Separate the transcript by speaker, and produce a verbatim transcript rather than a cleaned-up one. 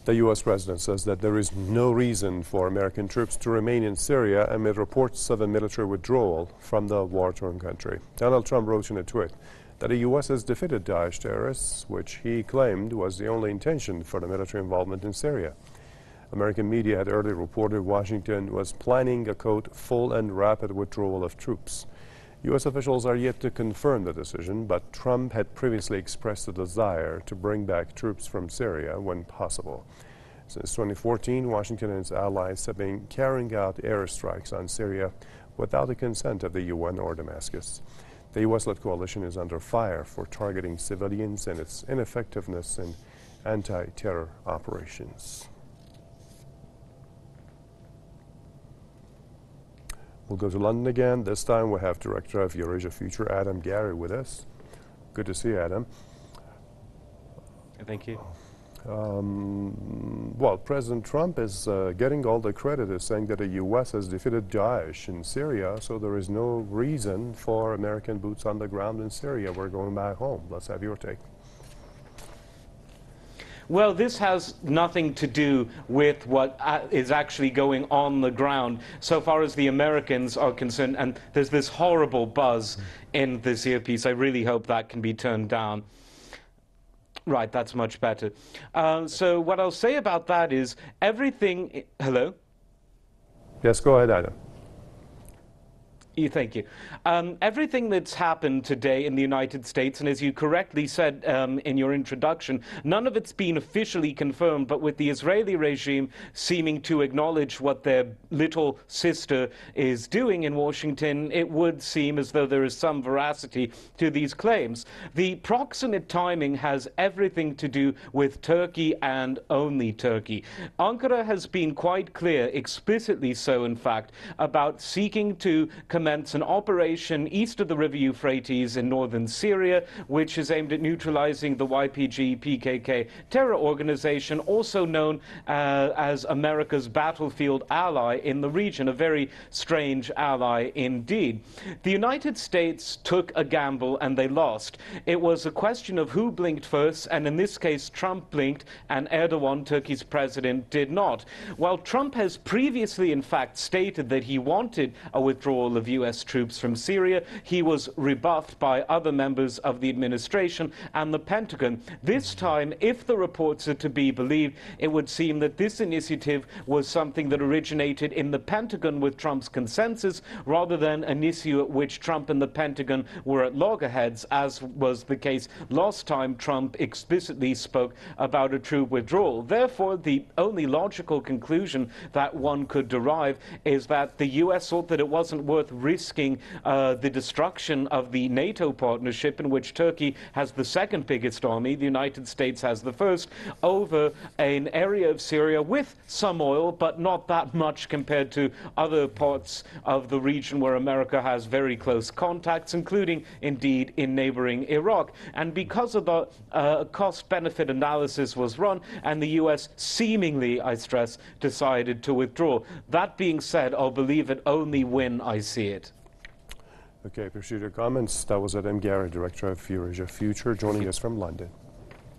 Speaker 1: The U S president says that there is no reason for American troops to remain in Syria amid reports of a military withdrawal from the war-torn country. Donald Trump wrote in a tweet that the U S has defeated Daesh terrorists, which he claimed was the only intention for the military involvement in Syria. American media had earlier reported Washington was planning a, quote, full and rapid withdrawal of troops. U S officials are yet to confirm the decision, but Trump had previously expressed a desire to bring back troops from Syria when possible. Since twenty fourteen, Washington and its allies have been carrying out airstrikes on Syria without the consent of the U N or Damascus. The U S-led coalition is under fire for targeting civilians and its ineffectiveness in anti-terror operations. We'll go to London again. This time we have Director of Eurasia Future, Adam Gary, with us. Good to see you, Adam.
Speaker 2: Thank you.
Speaker 1: Um, well, President Trump is uh, getting all the credit, is saying that the U S has defeated Daesh in Syria, so there is no reason for American boots on the ground in Syria. We're going back home. Let's have your take.
Speaker 2: Well, this has nothing to do with what uh, is actually going on the ground so far as the Americans are concerned. And there's this horrible buzz in this earpiece. I really hope that can be turned down. Right, that's much better. Uh, so what I'll say about that is everything... Hello?
Speaker 1: Yes, go ahead, Adam.
Speaker 2: Thank you. Um, everything that's happened today in the United States, and as you correctly said um, in your introduction, none of it's been officially confirmed, but with the Israeli regime seeming to acknowledge what their little sister is doing in Washington, it would seem as though there is some veracity to these claims. The proximate timing has everything to do with Turkey and only Turkey. Ankara has been quite clear, explicitly so in fact, about seeking to commence an operation east of the River Euphrates in northern Syria, which is aimed at neutralizing the Y P G P K K terror organization, also known uh, as America's battlefield ally in the region, a very strange ally indeed. The United States took a gamble and they lost. It was a question of who blinked first, and in this case Trump blinked and Erdogan, Turkey's president, did not. While Trump has previously in fact stated that he wanted a withdrawal of U S troops from Syria, he was rebuffed by other members of the administration and the Pentagon. This time, if the reports are to be believed, it would seem that this initiative was something that originated in the Pentagon with Trump's consensus, rather than an issue at which Trump and the Pentagon were at loggerheads, as was the case last time Trump explicitly spoke about a troop withdrawal. Therefore, the only logical conclusion that one could derive is that the U S thought that it wasn't worth risking uh, the destruction of the NATO partnership, in which Turkey has the second biggest army, the United States has the first, over an area of Syria with some oil, but not that much compared to other parts of the region where America has very close contacts, including, indeed, in neighboring Iraq. And because of the uh, cost-benefit analysis was run, and the U S seemingly, I stress, decided to withdraw. That being said, I'll believe it only when I see it.
Speaker 1: Okay, appreciate your comments. That was Adam Gary, Director of Eurasia Future, joining us from London.